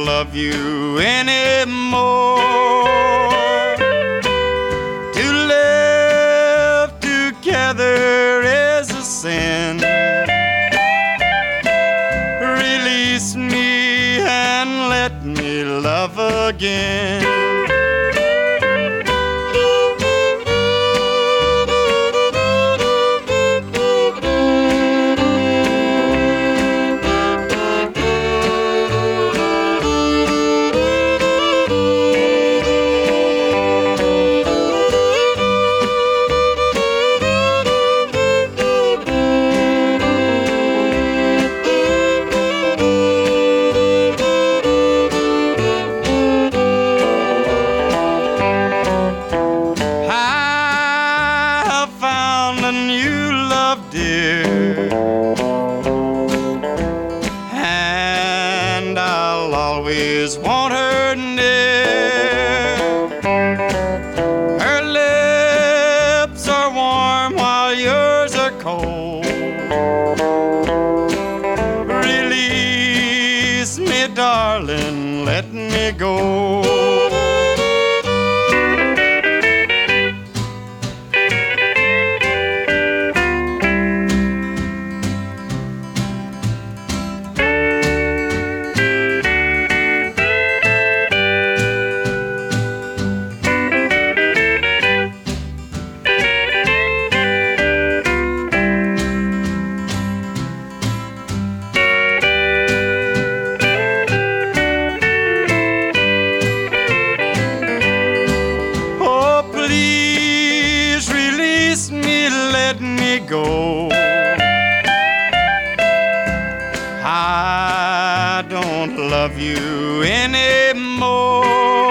love you anymore. To live together is a sin. Release me and let me love again. Dear, and I'll always want her near. Her lips are warm while yours are cold. Release me, darling, let me go. Let me go. I don't love you anymore.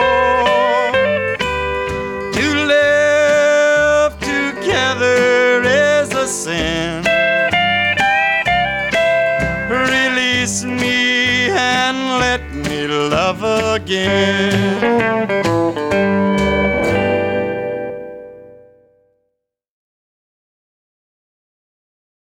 To live together is a sin. Release me and let me love again.